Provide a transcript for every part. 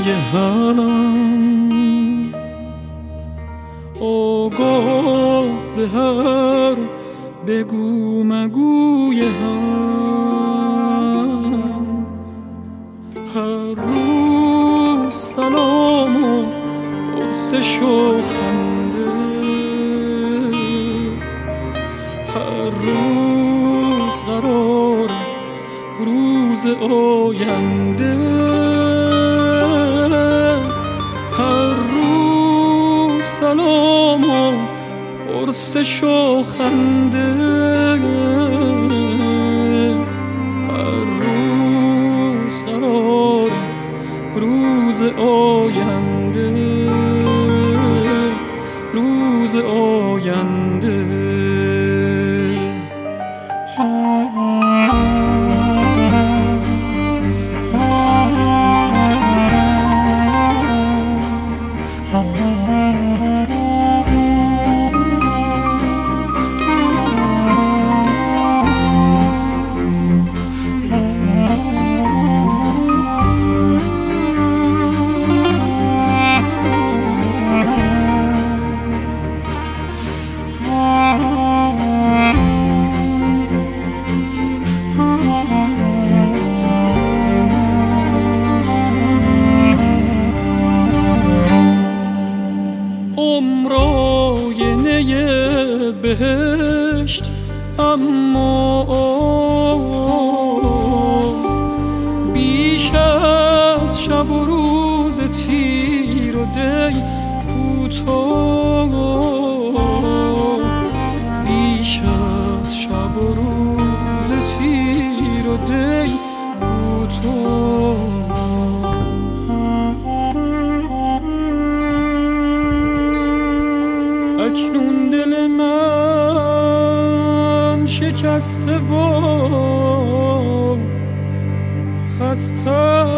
هم، آگاه ز هر بگو مگوی هم. هر روز سلام و پرسش و خنده، هر روز قرار روز آینده، هر روز سلام و پرسش و خنده، هر روز قرار روز آینده، روز آینده. بهشت اما بیش از شب و روز تیر و دی کوتاه، بیش از شب و روز تیر و دی کوتاه. اکنون دل من شکسته و خسته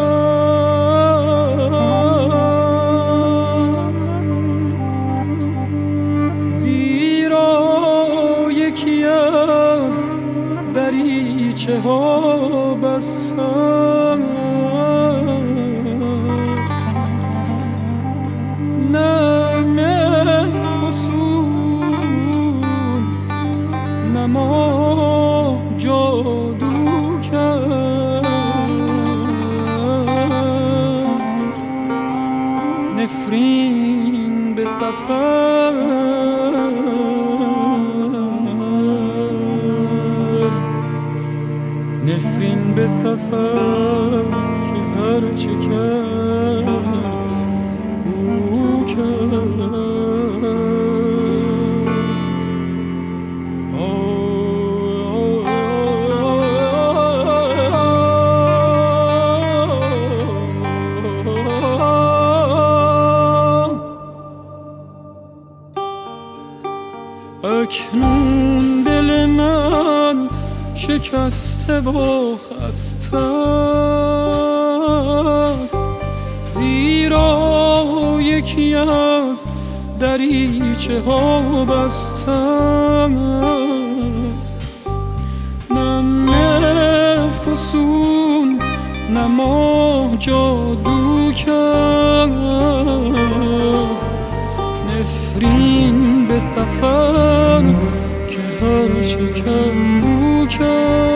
است، زیرا یکی از دریچه ها بسته است. نه مهر فسون نه ماه جادو کرد، نفرین به سفر، نفرین به سفر که هر چه کرد او کرد. اکنون دل من شکسته و خسته است، زیرا یکی از دریچه ها بسته است. نه مهر فسون نه ماه جادو کرد، نفرین به سفر که هر چه کرد او کرد.